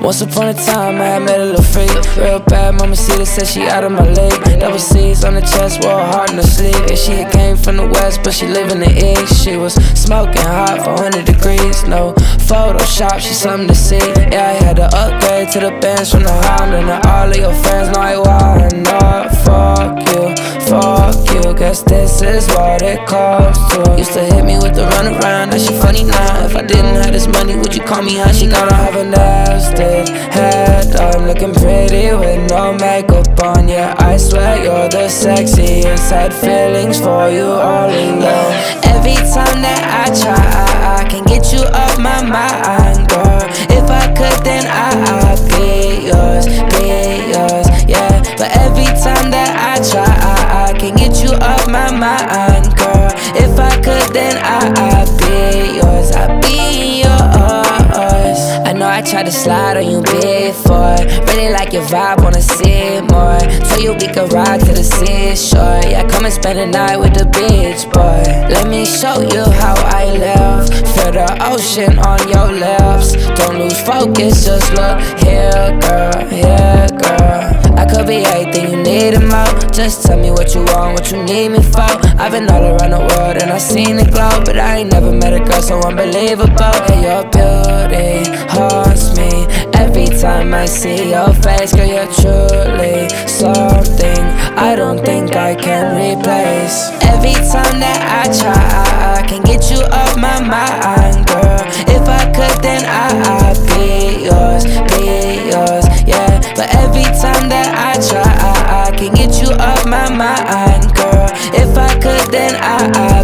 Once upon a time, I had met a little freak. Real bad, mama see said she out of my league. Double C's on the chest, wore a heart in the sleeve. Yeah, she came from the west, but she live in the east. She was smoking hot for 100 degrees. No Photoshop, she something to see. Yeah, I had to upgrade to the Benz from the Honda. And all of your friends know I wanna know. Fuck you, guess this is what it comes to. Used to hit me with the runaround, now she funny now. If I didn't have this money, would you call me hon? She gotta have a nasty head on, looking pretty with no makeup on. Yeah, I swear you're the sexiest. Had feelings for you all along. Every time that I try, I can get you off my mind, girl. If I could, then I'd be yours, yeah. But every time that I try, I can get you off my mind, girl. If I could, then I'd be yours, I'd be yours. I know I tried to slide on you before. Really like your vibe, wanna see more. Tell you we could ride to the seashore. Yeah, come and spend the night with the beach boy. Let me show you how I live. Feel the ocean on your lips. Don't lose focus, just look here, girl, here, girl. I could be everything you need and more. Just tell me what you want, what you need me for. I've been all around the world and I've seen it glow, but I ain't never met a girl so unbelievable. And your beauty haunts me every time I see your face. Girl, you're truly something I don't think I can replace. Every time that I try, I can get you off my mind, girl. If I could, then I'd be yours, yeah. But every time that I try, I can get you off my mind, girl. If I could, then I'd